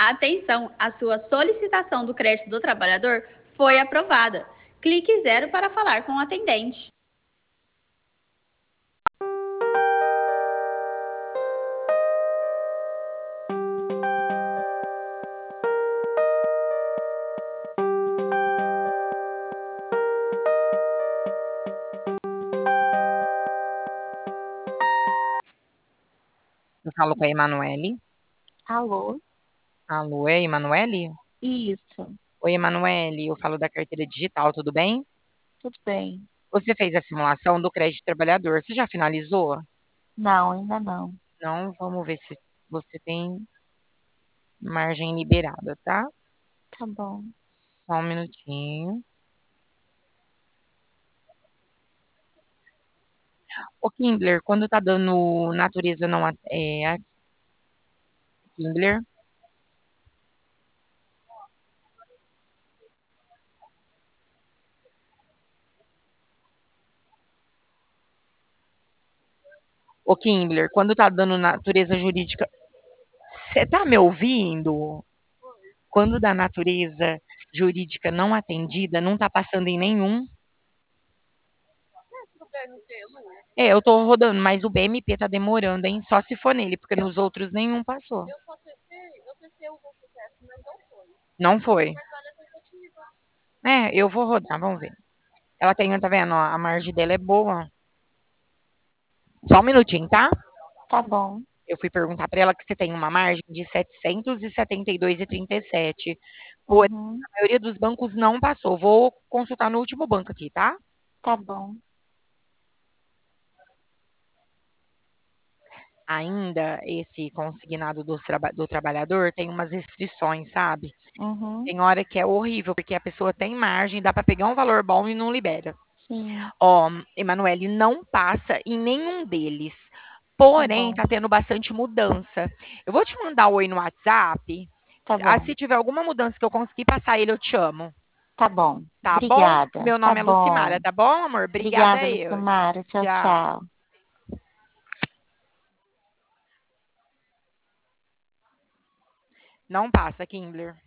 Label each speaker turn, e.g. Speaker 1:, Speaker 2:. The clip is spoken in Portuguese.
Speaker 1: Atenção, a sua solicitação do crédito do trabalhador foi aprovada. Clique 0 para falar com o atendente.
Speaker 2: Eu falo com a Emanuele.
Speaker 3: Alô?
Speaker 2: Alô, é Emanuele?
Speaker 3: Isso,
Speaker 2: Oi, Emanuele, eu falo da carteira digital, tudo bem?
Speaker 3: tudo bem.
Speaker 2: Você fez a simulação do crédito trabalhador, você já finalizou?
Speaker 3: Não, ainda não.
Speaker 2: Não, vamos ver se você tem margem liberada, tá?
Speaker 3: Tá bom.
Speaker 2: Só um minutinho. Ô, Kindler, quando tá dando natureza não Kindler, ô, Kindler, quando tá dando natureza jurídica, você tá me ouvindo? Quando da natureza jurídica não atendida, não tá passando em nenhum. É, eu tô rodando, mas o BMP tá demorando, hein? Só se for nele, porque nos outros nenhum passou. Não foi. É, eu vou rodar, vamos ver. Ela tem, tá vendo? Ó, a margem dela é boa. Só um minutinho, tá?
Speaker 3: Tá bom.
Speaker 2: Eu fui perguntar pra ela que você tem uma margem de 772,37. Porém,
Speaker 3: Uhum.
Speaker 2: a maioria dos bancos não passou. Vou consultar no último banco aqui, tá?
Speaker 3: Tá bom.
Speaker 2: Ainda esse consignado do trabalhador tem umas restrições, sabe?
Speaker 3: Uhum.
Speaker 2: Tem hora que é horrível, porque a pessoa tem margem, dá para pegar um valor bom e não libera.
Speaker 3: Sim,
Speaker 2: Ó, Emanuele, não passa em nenhum deles.
Speaker 3: tá
Speaker 2: Porém,
Speaker 3: bom.
Speaker 2: tá tendo bastante mudança. Eu vou te mandar oi no WhatsApp.
Speaker 3: Tá
Speaker 2: Ah,
Speaker 3: bom.
Speaker 2: se tiver alguma mudança que eu conseguir passar ele, eu te amo.
Speaker 3: Tá bom.
Speaker 2: Tá bom?
Speaker 3: Obrigada.
Speaker 2: Meu
Speaker 3: Tá
Speaker 2: nome é Lucimara,
Speaker 3: bom.
Speaker 2: tá bom, amor? Obrigada
Speaker 3: Obrigada,
Speaker 2: eu.
Speaker 3: Lucimara. Tchau,
Speaker 2: Tchau.
Speaker 3: tchau.
Speaker 2: Não passa, Kindler.